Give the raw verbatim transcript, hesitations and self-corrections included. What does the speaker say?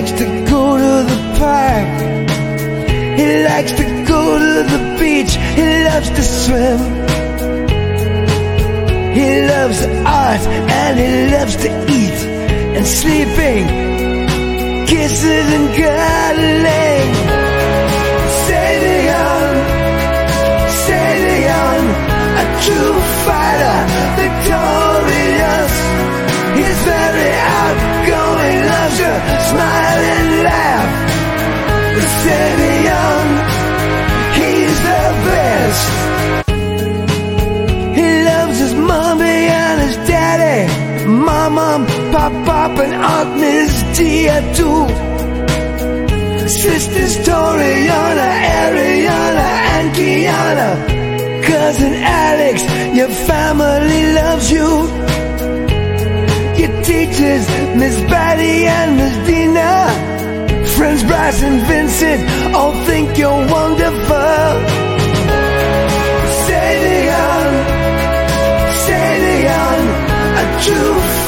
likes to go to the park. He likes to go to the beach. He loves to swim. He loves art and he loves to eat and sleeping, kisses and cuddling. Stay the young, stay the young, a true fighter, victorious. He's very outgoing, loves to smile and laugh. Stay the young, he's the best. He loves his mommy and his daddy, mama, pop, pop, and Aunt Miss Tia too. Sisters Toriana, Ariana, and Kiana. Cousin Alex, your family loves you. Your teachers, Miss Patty and Miss Dina. Friends Bryce and Vincent all think you're wonderful. Stay the young, stay the young, a true